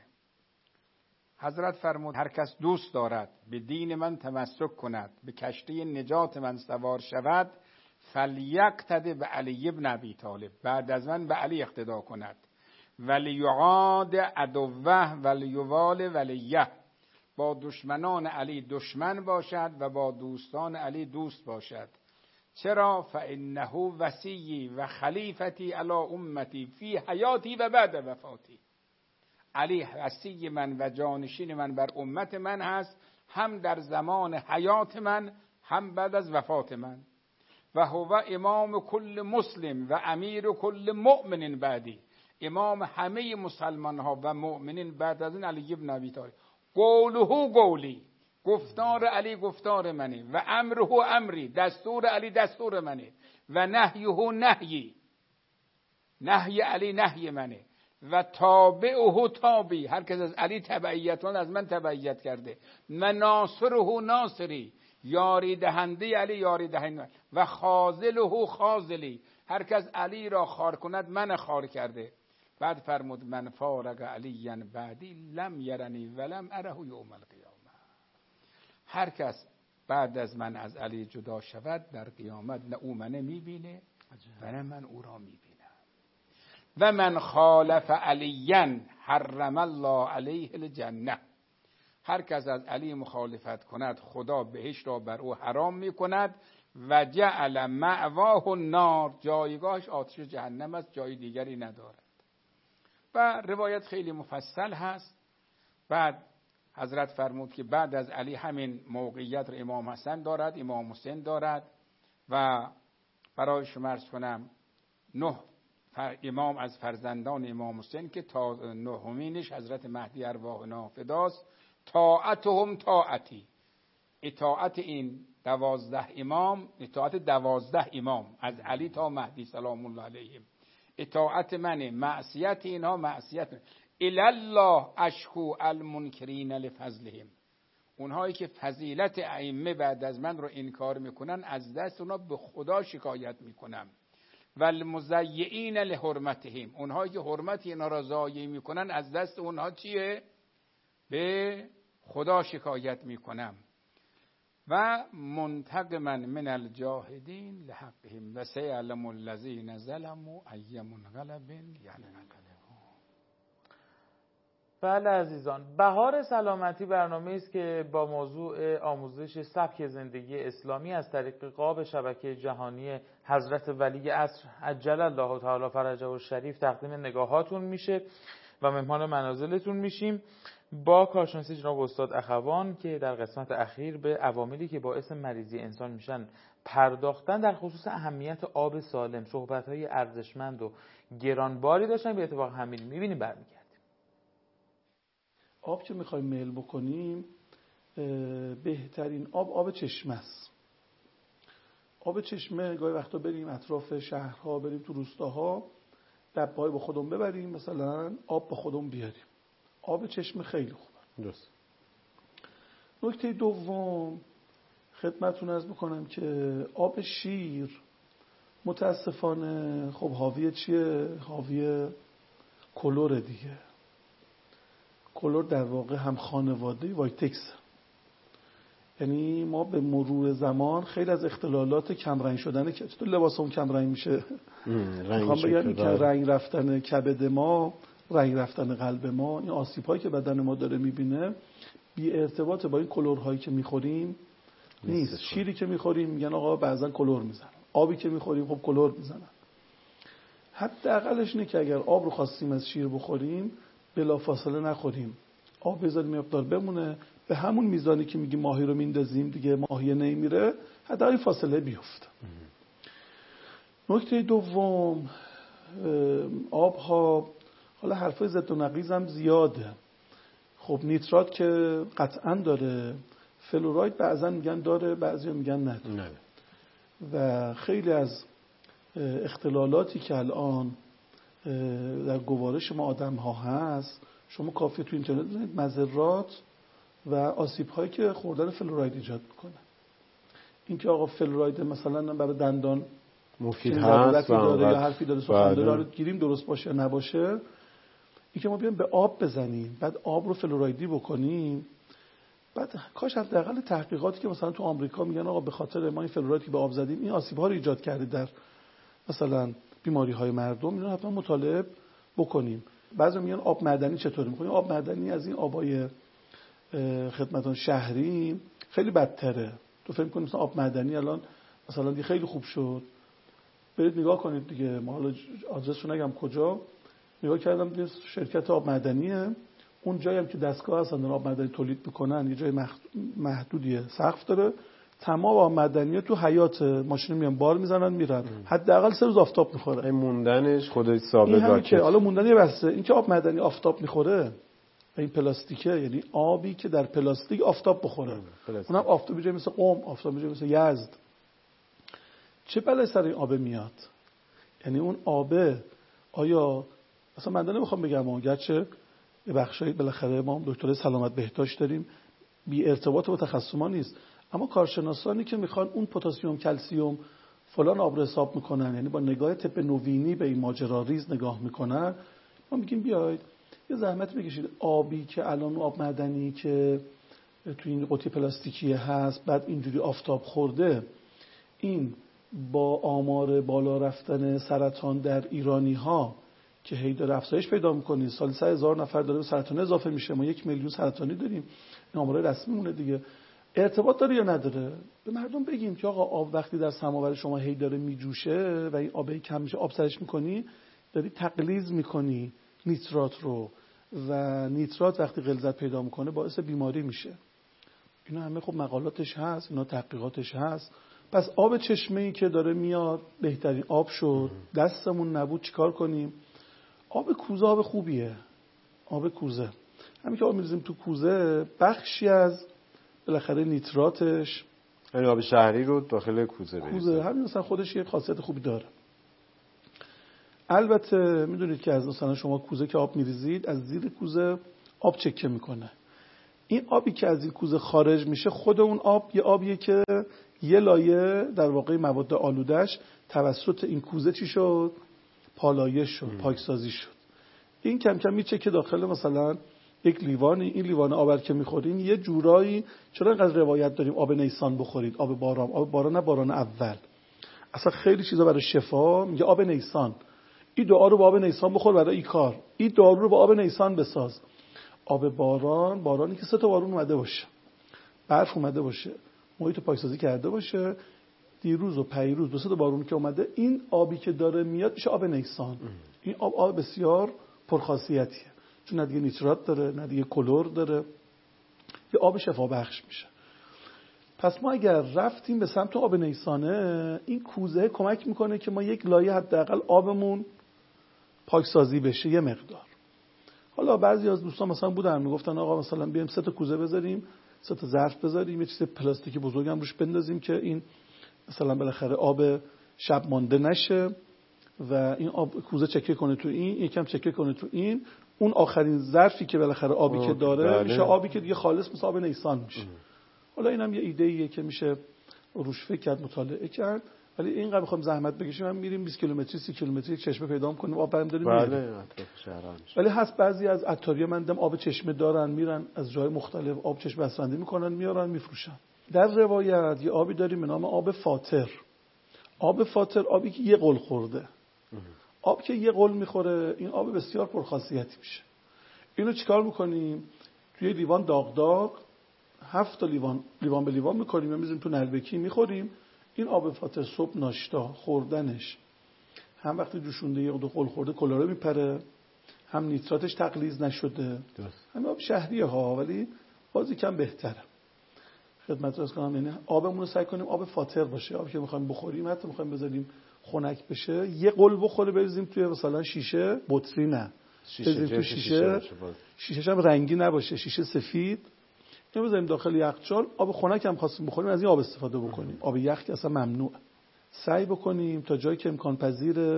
حضرت فرمود هر کس دوست دارد به دین من تمسک کند، به کشتی نجات من سوار شود، فلیقتدی به علی ابن ابی طالب، بعد از من به علی اقتدا کند، ولیعاد عدوه ولیوال ولیه، با دشمنان علی دشمن باشد و با دوستان علی دوست باشد. چرا؟ فانه وصیی و خلیفتی علی امتی فی حیاتی و بعد وفاتی، علی وصی من و جانشین من بر امت من هست، هم در زمان حیات من هم بعد از وفات من. و هو امام کل مسلم و امیر کل مؤمن بعدی، امام همه مسلمان ها و مؤمنین بعد از این علی ابن ابی طالب. قوله قولی، گفتار علی گفتار منه، و امره امری، دستور علی دستور منه، و نهیه نهیی، نهی علی نهی منه، و تابعه تابعی، هر کس از علی تبعیت از من تبعیت کرده، و ناصره ناصری، یاری دهنده علی یاری دهنده، و خاذله خاذلی، هر کس علی را خار کند من خار کرده. بعد فرمود من فارق علی بعدی لم یرنی ولم اره یوم القیامه، هر کس بعد از من از علی جدا شود در قیامت نه او منه میبینه و نه من او را میبینم. و من خالف علیًا حرم الله علیه الجنه، هر کس از علی مخالفت کند خدا بهشت را بر او حرام میکند، و جعل مأواه النار، جایگاهش آتش جهنم است، جای دیگری ندارد. و روایت خیلی مفصل هست. بعد حضرت فرمود که بعد از علی همین موقعیت رو امام حسن دارد، امام حسین دارد، و برای شما عرض کنم 9 امام از فرزندان امام حسین که تا 9مینش حضرت مهدی ارواحنا فداست، طاعتهم طاعتی، اطاعت این 12 امام، اطاعت 12 امام از علی تا مهدی سلام الله علیهم، اطاعت منه، معصیت اینها معصیت منه. الله اشکو المنکرین لفضلهم، اونهایی که فضیلت ائمه بعد از من رو انکار میکنن از دست اونا به خدا شکایت میکنم. و المضیعین لحرمتهم، اونهایی که حرمت اینا را ضایع میکنن از دست اونها چیه؟ به خدا شکایت میکنم. و منتقما من الجاهدین لحقهم و سیعلم الذین ظلموا ای منقلب ینقلبون. بله عزیزان، بهار سلامتی برنامه است که با موضوع آموزش سبک زندگی اسلامی از طریق قاب شبکه جهانی حضرت ولی عصر عجل الله تعالی فرجه الشریف تقدیم نگاهاتون میشه و مهمان منازلتون میشیم. با کارشناسی جناب استاد اخوان که در قسمت اخیر به عواملی که باعث مریضی انسان میشن پرداختن، در خصوص اهمیت آب سالم صحبت‌های ارزشمند و گرانباری داشتن. به اتفاق همین می‌بینیم برمیگردیم. آب که می‌خوایم میل بکنیم، بهترین آب چشمه است. آب چشمه گاهی وقتا بریم اطراف شهرها، بریم تو روستاها، دبه‌های با خودمون ببریم، مثلا آب با خودمون بیاریم. آب چشمه خیلی خوبه. درست. نکته دوم خدمتتون عرض بکنم که آب شیر متاسفانه خب حاوی چیه؟ حاوی کلور دیگه. کلور در واقع هم خانواده وایتکس. یعنی ما به مرور زمان خیلی از اختلالات کمرنگ شدن که چطور لباسمون کمرنگ میشه، میخوام بگم که رنگ رفتن کبد ما، رنگ رفتن قلب ما، این آسیب‌هایی که بدن ما داره میبینه بی ارتباط با این کلورهایی که میخوریم نیست. شیری که میخوریم میگن آقا بعضا کلور میزنن، آبی که میخوریم خب کلور میزنن. حداقلش اینه که اگر آب رو خواستیم از شیر بخوریم بلافاصله نخوریم، آب بذاریم مقدار بمونه، به همون میزانی که میگیم ماهی رو میندازیم دیگه ماهی نمیره، حداقل فاصله بیفته. نکته دوم، آب ها حالا حرفای ضد و نقیض هم زیاده. خب نیترات که قطعا داره، فلوراید بعضا میگن داره، بعضی میگن نداره. و خیلی از اختلالاتی که الان در گوارش ما آدم ها هست، شما کافیه تو اینترنت بزنید مضرات و آسیب هایی که خوردن فلوراید ایجاد میکنه. اینکه آقا فلوراید مثلا برای دندان مفید هست داره یا حرفی داره سخنرانی رو گیریم درست باشه یا نباشه، اینکه ما بیایم به آب بزنیم بعد آب رو فلورایدی بکنیم، بعد کاش حداقل تحقیقاتی که مثلا تو آمریکا میگن آقا به خاطر ما این فلورایدی که به آب زدیم این آسیب‌ها رو ایجاد کرده در مثلا بیماری‌های مردم، اینو حتما مطالعه بکنیم. بعضی میگن آب معدنی چطوری می‌کنیم؟ آب معدنی از این آبای خدمتان شهری خیلی بدتره. تو فکر می‌کنی مثلا آب معدنی الان مثلا دیگه خیلی خوب شد، برید نگاه کنید دیگه. ما حالا آدرسشو نگم کجا، نگاه کردم دیگه شرکت آب معدنیه، اون جایی هم که دستگاه هستن آب معدنی تولید میکنن یه جای محدودیه، سقف داره، تمام آب معدنیه تو حیاط ماشین میان بار میزنن میرن، حداقل 3 روز آفتاب میخوره. این موندنش خودش ثابت راکت. حالا موندن یه بسته، این که آب معدنی آفتاب میخوره و این پلاستیکه، یعنی آبی که در پلاستیک آفتاب بخوره، اونم آفتاب جای مثل قم، آفتاب جای مثل یزد، چه بلایی سر این آب میاد؟ یعنی اون آبه آیا اصلا من نمیخوام بگم گرچه یه بخشایی بالاخره ما دکتر سلامت بهداشت داریم بی ارتباط با تخصص ما نیست، اما کارشناسانی که میخوان اون پتاسیم کلسیم فلان آب رو حساب میکنن، یعنی با نگاه طب نوینی به این ماجرا ریز نگاه میکنن، ما میگیم بیاید یه زحمت بکشید آبی که الان آب معدنی که تو این قطعه پلاستیکی هست بعد اینجوری آفتاب خورده، این با آمار بالا رفتن سرطان در ایرانی ها که هی داره افزایش پیدا میکنه، سال 100,000 نفر داره به سرطان اضافه میشه، ما 1 میلیون سرطانی داریم، این آمارای رسمی مونه دیگه، ارتباط داره یا نداره؟ به مردم بگیم که آقا آب وقتی در سماور شما هی داره میجوشه و این آب کم میشه، آب سرش میکنی، داری تقلیظ میکنی نیترات رو، و نیترات وقتی غلظت پیدا میکنه باعث بیماری میشه. اینا همه خب مقالاتش هست، اینا تحقیقاتش هست. پس آب چشمه‌ای که داره میاد بهترین آب شد، دستمون نبود چیکار کنیم؟ آب کوزه آب خوبیه. آب کوزه، همین که آب می‌ریزیم تو کوزه، بخشی از بالاخره نیتراتش، یعنی آب شهری رو داخل کوزه بریزیم. همین مثلا خودش یه خاصیت خوبی داره. البته میدونید که از مثلا شما کوزه که آب می‌ریزید، از زیر کوزه آب چکه میکنه. این آبی که از این کوزه خارج میشه، خود اون آب یه آبیه که یه لایه در واقع مواد آلودش توسط این کوزه چی شد؟ پالایش شد، پاکسازی شد. این کم کم میچه که داخل مثلا یک لیوانی، این لیوان آب که میخورین یه جورایی، چرا اینقدر روایت داریم آب نیسان بخورید، آب باران نه باران اول، اصلا خیلی چیزا برای شفا میگه آب نیسان، این دعا رو با آب نیسان بخور برای این کار، این دارو رو با آب نیسان بساز. آب بارانی که 3 تا بارون اومده باشه، برف اومده باشه، محیط پاکسازی کرده باشه، دیروز و پیروز 2 تا بارون که اومده، این آبی که داره میاد میشه آب نیسان. این آب بسیار پرخاصیتیه. چون نه دیگه نیترات داره نه دیگه کلور داره، یه آب شفا بخش میشه. پس ما اگر رفتیم به سمت آب نیسانه، این کوزه کمک میکنه که ما یک لایه حداقل آبمون پاکسازی بشه یه مقدار. حالا بعضی از دوستان مثلا بودن میگفتن آقا مثلا بیایم 3 تا کوزه بذاریم، 3 تا ظرف بذاریم، یه چیز پلاستیکی بزرگم روش بندازیم که این مثلا بالاخره آب شب مانده نشه و این آب کوزه چکه کنه تو این، یکم چکه کنه تو این، اون آخرین ظرفی که بالاخره آبی که داره میشه آبی که دیگه خالص مثل آب نیسان میشه. حالا اینم یه ایده‌ایه که میشه روش فکر کرد، مطالعه کرد، ولی اینقدر بخوام زحمت بکشیم هم میریم 20 کیلومتری 30 کیلومتری چشمه پیدا کنیم آب برام داریم. بله ولی هست بعضی از عطاریا من دیدم آب چشمه دارن، میرن از جای مختلف آب چشمه بسنده میکنن میارن میفروشن. در روایت یه آبی داریم به نام آب فاطر. آب فاطر آبی که یه غل خورده. آب که یه غل میخوره این آب بسیار پرخاصیتی میشه. اینو چیکار میکنیم؟ توی لیوان داغ داغ 7 تا لیوان به لیوان میکنیم یا میذاریم تو نلبکی میخوریم. این آب فاطر صبح ناشتا خوردنش هم وقتی جوشونده یه دو غل خورده کلره میپره، هم نیتراتش تقلیز نشده. همین آب شهریه ها ولی بازی کم بهتره. خدمت راست کنم یعنی آبمون رو سعی کنیم آب فاطر باشه، آبی که میخوایم بخوریم حتی میخوایم بذاریم خنک بشه یه غل بخوره بریزیم توی مثلا شیشه بطری، نه بریزیم تو شیشه‌ش هم رنگی نباشه، شیشه سفید، اینو بذاریم داخل یخچال. آب خنک هم خواستیم بخوریم از این آب استفاده بکنیم. آب یخ که اصلا ممنوع. سعی بکنیم تا جایی که امکان پذیر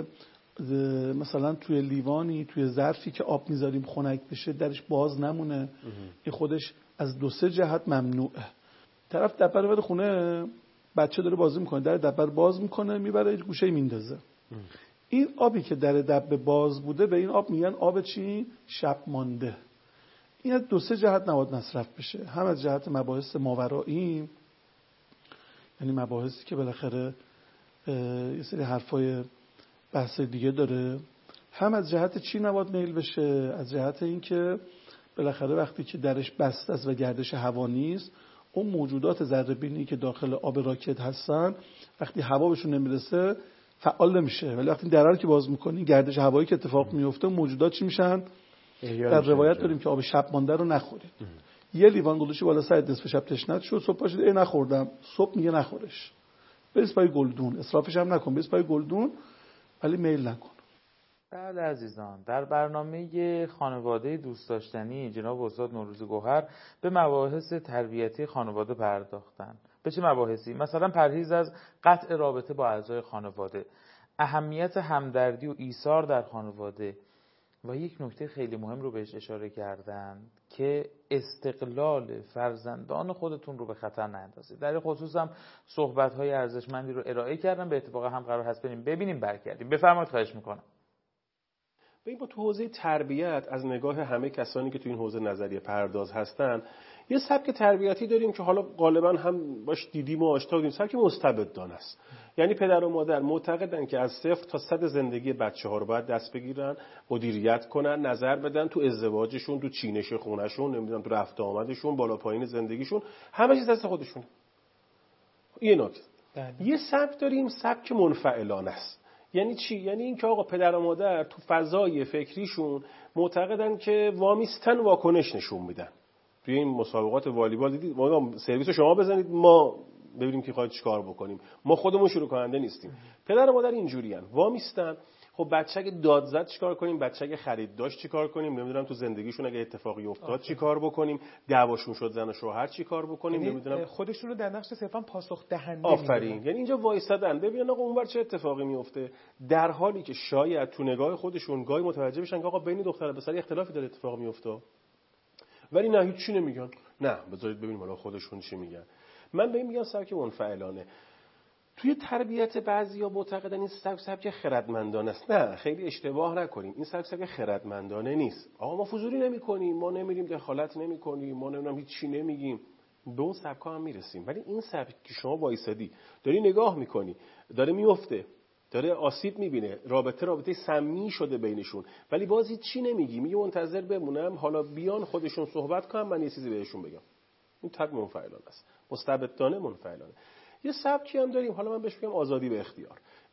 مثلا توی لیوانی توی ظرفی که آب میذاریم خنک بشه درش باز نمونه. این خودش از 2-3 جهت ممنوعه. طرف دبر وارد خونه بچه داره بازی میکنه، در دبر باز میکنه میبره یه گوشه میندازه. این آبی که در دبه باز بوده به این آب میگن آب چی؟ شب مانده. این از 2-3 جهت نباید مصرف بشه. هم از جهت مباحث ماورایی، یعنی مباحثی که بالاخره یه سری حرفای بحث دیگه داره، هم از جهت چی نباید میل بشه؟ از جهت این که بالاخره وقتی که درش بسته است و گردش هوا نیست، اون موجودات ذره‌بینی که داخل آب راکت هستن وقتی هوا بهشون نمیرسه فعال نمیشه، ولی وقتی درا رو که باز میکنی گردش هوایی که اتفاق میفته موجودات چی میشن؟ در روایت داریم که آب شب مانده رو نخورید. یه لیوان گلوشی بالا سر نصف شب تشنت شد، صبح پاشید نخوردم، صبح میگه نخورش، بریز پای گلدون، اسرافش هم نکن، بریز پای گلدون ولی میل نکن. بله عزیزان، در برنامه خانواده دوست داشتنی جناب استاد نوروزی گوهر به مباحث تربیتی خانواده پرداختن. به چه مباحثی؟ مثلا پرهیز از قطع رابطه با اعضای خانواده، اهمیت همدردی و ایثار در خانواده و یک نکته خیلی مهم رو بهش اشاره کردن که استقلال فرزندان خودتون رو به خطر نندازید. در این خصوص هم صحبت‌های ارزشمندی رو ارائه کردن، به اتفاق هم قرار هست ببینیم برگردیم. بفرمایید، خواهش می‌کنم. ببین ما تو حوزه تربیت از نگاه همه کسانی که تو این حوزه نظریه پرداز هستن یه سبک تربیتی داریم که حالا غالبا هم باش دیدیم و آشنا بودیم، سبک مستبدانه است. یعنی پدر و مادر معتقدن که از 0 تا 100 زندگی بچه‌ها رو باید دست بگیرن، مدیریت کنن، نظر بدن تو ازدواجشون، تو چینش خونه‌شون، نمیدونم تو رفت آمدشون، بالا پایین زندگیشون، همه چیز دست خودشونه. یه نکته. یه سبک داریم، سبک منفعلانه است. یعنی چی؟ یعنی این که آقا پدر و مادر تو فضای فکریشون معتقدن که وامیستن واکنش نشون میدن. توی این مسابقات والیبال دیدید ما سرویس شما بزنید ما ببینیم که خواهید چیکار بکنیم، ما خودمون شروع کننده نیستیم. پدر و مادر اینجوریان، وامیستن. خب بچه اگه داد زد چیکار کنیم؟ بچه اگه خرید داشت چیکار کنیم؟ نمیدونم تو زندگیشون اگه اتفاقی افتاد چیکار بکنیم؟ دعواشون شد زن و شوهر چیکار بکنیم؟ نمیدونم خودشون رو در نقش صرفا پاسخ دهنده آفرین. یعنی اینجا وایسادن ببینن آقا اونور چه اتفاقی میفته، در حالی که شاید تو نگاه خودشون گاهی متوجه بشن که آقا بین دختر و پسر اختلافی داره اتفاق میفته، ولی نه هیچ چی نمیگن. نه بذارید ببینیم حالا خودشون چی میگن. من به این میگم سبک منفعلانه. توی تربیت بعضیا معتقدن این سبک خردمندانه است. نه، خیلی اشتباه نکنیم، این سبک خردمندانه نیست. آقا ما فضولی نمی‌کنیم، ما نمیریم دخالت نمی‌کنیم، ما نمیدونم هیچ چی نمیگیم، به اون سبکا هم میرسیم. ولی این سبک که شما وایسادی داری نگاه می‌کنی داره میفته، داره آسیب می‌بینه، رابطه سمی شده بینشون، ولی باز هیچ چی نمیگی، میگه منتظر بمونم حالا بیان خودشون صحبت کنن من یه چیزی بهشون بگم. این تگ منفعلانه است، مستبدانه منفعلانه. یه سبکی هم داریم، حالا من بهش میگم آزادی به اختیار.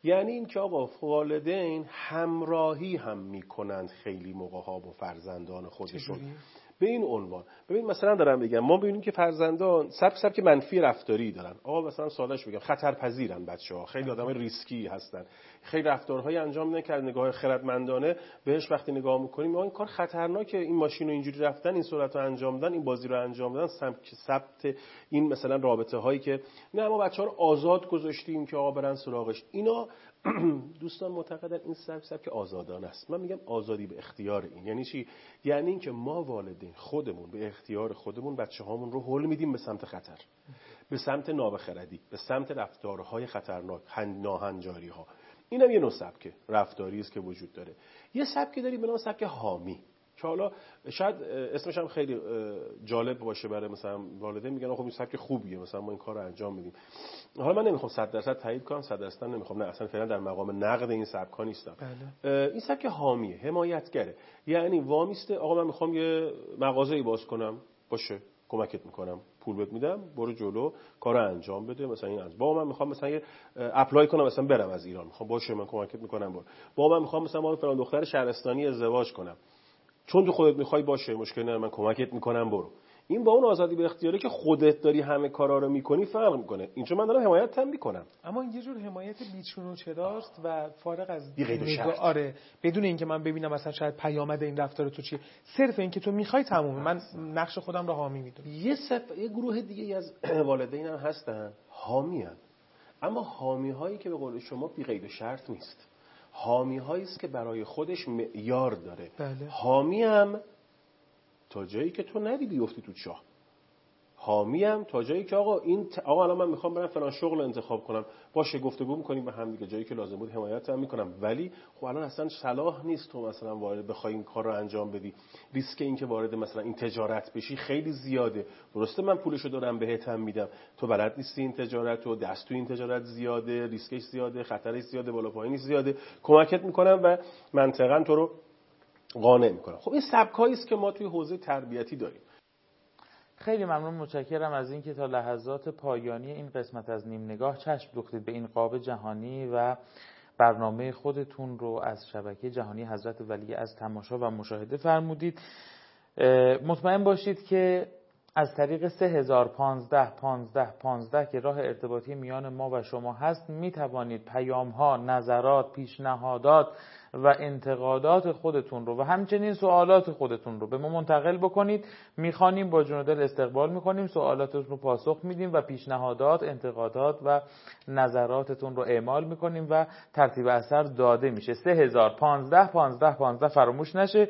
یعنی این که آقا والدین همراهی هم میکنند خیلی موقع‌ها با فرزندان خودشون به این عنوان. ببین مثلا دارم بگم ما ببینیم که فرزندان سبک منفی رفتاری دارن. آقا مثلا سوالش بگم خطرپذیرن بچه‌ها، خیلی آدمای ریسکی هستن، خیلی رفتارهای انجام میدن که نگاه خردمندانه بهش وقتی نگاه میکنیم این کار خطرناکه، این ماشین رو اینجوری رفتن، این سرعت رو انجام دادن، این بازی رو انجام دادن، ثبت این مثلا رابطه هایی که نه ما بچه‌ها رو آزاد گذاشتیم که آقا برن سراغش. اینا دوستان معتقدن این سبک آزادانه است. من میگم آزادی به اختیار. این یعنی چی؟ یعنی اینکه ما والدین خودمون به اختیار خودمون بچه‌هامون رو هل میدیم به سمت خطر، به سمت نابخردی، به سمت رفتارهای خطرناک، ناهنجاری‌ها. اینم یه نوع سبک رفتاری است که وجود داره. یه سبکی داریم به نام سبک حامی که حالا شاید اسمش هم خیلی جالب باشه برای مثلا والدین، میگن خب این سبک خوبیه مثلا ما این کار رو انجام میدیم. حالا من نمیخوام 100% تایید کنم، 100% نمیخوام، نه اصلا فعلا در مقام نقد این سبک‌ها نیستم. این سبک حامیه، حمایتگره. یعنی وامیسته آقا من میخوام یه مغازه‌ای باز کنم، باشه کمکت میکنم، پول بهت میدم، برو جلو کارو انجام بده. مثلا این از بابا من میخوام مثلا یه اپلای کنم مثلا برم از ایران، میخوام باشه من کمکت میکنم، برو. بابا من میخوام مثلا با فلان دختر شهرستانی ازدواج کنم، چون تو خودت میخوای باشه مشکلی نداره من کمکت میکنم، برو. این با اون آزادی به اختیاری که خودت داری همه کارا رو میکنی فرق میکنه. اینجا من دارم حمایت هم میکنم، اما یه جور حمایت بیچون و چراست و فارغ از نگاه. آره، بدون اینکه من ببینم مثلا شاید پیامد این رفتار تو چیه، صرف اینکه تو میخوای تمومه. من نقش خودم رو حامی میدونم. یه گروه دیگه از والدین هم هستن حامی ان، اما حامی هایی که به قول شما بی قید و شرط نیست، حامی هایی است که برای خودش معیار داره. بله. حامی هم تا جایی که تو نری بیفتی تو چاه، حامی هم تا جایی که آقا الان من میخوام برم فلان شغل انتخاب کنم، باشه گفتگو میکنیم با هم دیگه، جایی که لازم بود حمایت هم میکنم، ولی خب الان اصلا صلاح نیست تو مثلا وارد بخوای این کار رو انجام بدی. ریسک این که وارد مثلا این تجارت بشی خیلی زیاده. درسته من پولشو دارم بهت هم میدم، تو بلد نیستی این تجارت رو، دست تو این تجارت زیاده، ریسکش زیاده، خطرش زیاده، بالا پایینش زیاده، کمکت میکنم و منطقاً تو رو قانع میکنم. خب این سبکایی است که ما توی حوزه تربیتی داریم. خیلی ممنون، متشکرم از اینکه تا لحظات پایانی این قسمت از نیم نگاه چشم دوختید به این قاب جهانی و برنامه خودتون رو از شبکه جهانی حضرت ولی از تماشا و مشاهده فرمودید. مطمئن باشید که از طریق 3015 که راه ارتباطی میان ما و شما هست میتوانید پیام‌ها، نظرات، پیشنهادات و انتقادات خودتون رو و همچنین سوالات خودتون رو به ما منتقل بکنید. میخوانیم، با جون و دل استقبال میکنیم، سوالاتتون رو پاسخ میدیم و پیشنهادات، انتقادات و نظراتتون رو اعمال میکنیم و ترتیب اثر داده میشه. 3015 فراموش نشه.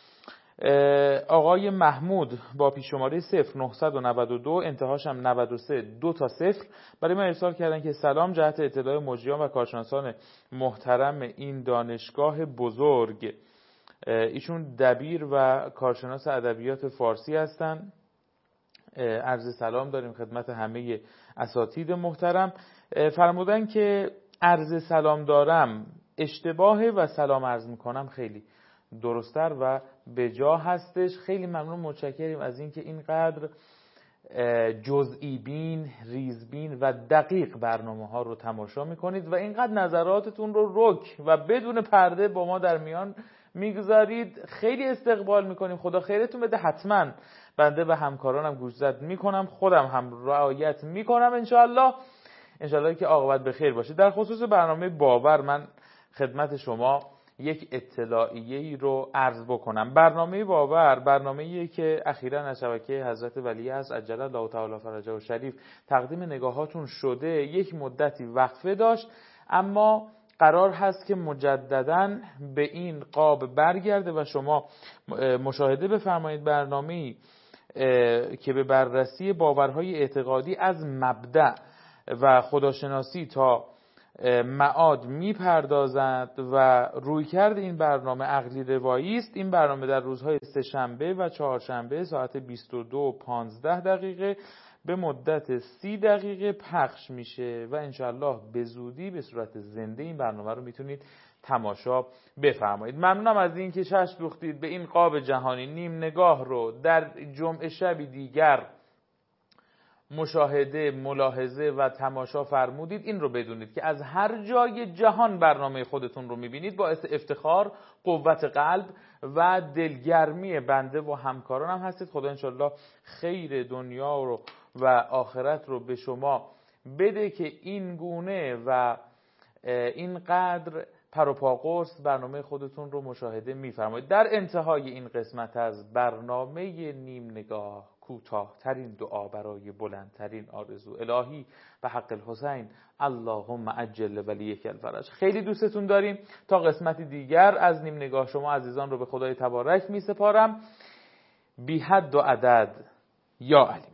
آقای محمود با پیش‌شماره 0992 انتهاش هم 93 2 تا 0 برای ما ارسال کردن که سلام، جهت اطلاع مجریان و کارشناسان محترم این دانشگاه بزرگ. ایشون دبیر و کارشناس ادبیات فارسی هستن. عرض سلام داریم خدمت همه اساتید محترم. فرمودن که عرض سلام دارم اشتباهه و سلام عرض میکنم خیلی درست‌تر و به جا هستش. خیلی ممنون، متشکریم از اینکه اینقدر جزئی بین، ریزبین و دقیق برنامه‌ها رو تماشا می‌کنید و اینقدر نظراتتون رو رک و بدون پرده با ما در میان میگذارید. خیلی استقبال می‌کنیم. خدا خیرتون بده. حتما بنده و همکارانم گوشزد می‌کنم، خودم هم رعایت می‌کنم انشالله که عاقبت به خیر باشه. در خصوص برنامه باور من خدمت شما یک اطلاعیه‌ای رو عرض بکنم. برنامه باور برنامه‌ایه که اخیراً از شبکه حضرت ولی هست عجل الله تعالی فرجه و شریف تقدیم نگاهاتون شده. یک مدتی وقفه داشت، اما قرار هست که مجدداً به این قاب برگرده و شما مشاهده بفرمایید. برنامه‌ای که به بررسی باورهای اعتقادی از مبدأ و خداشناسی تا معاد میپردازند و رویکرد این برنامه عقلی روایی است. این برنامه در روزهای سه‌شنبه و چهارشنبه ساعت 22:15 به مدت 30 دقیقه پخش میشه و انشاءالله به زودی به صورت زنده این برنامه رو میتونید تماشا بفرمایید. ممنونم از اینکه چشم دوختید به این قاب جهانی. نیم نگاه رو در جمعه شبی دیگر مشاهده، ملاحظه و تماشا فرمودید، این رو بدونید که از هر جای جهان برنامه خودتون رو میبینید، باعث افتخار، قوت قلب و دلگرمی بنده و همکاران هم هستید. خدا انشالله خیر دنیا رو و آخرت رو به شما بده که این گونه و اینقدر پروپاقرص برنامه خودتون رو مشاهده میفرمایید. در انتهای این قسمت از برنامه نیم نگاه کوتاه‌ترین دعا برای بلندترین آرزو. الهی به حق الحسین اللهم عجل ولیک الفرج. خیلی دوستتون داریم. تا قسمتی دیگر از نیم نگاه شما عزیزان رو به خدای تبارک می سپارم. بی حد و عدد یا علی.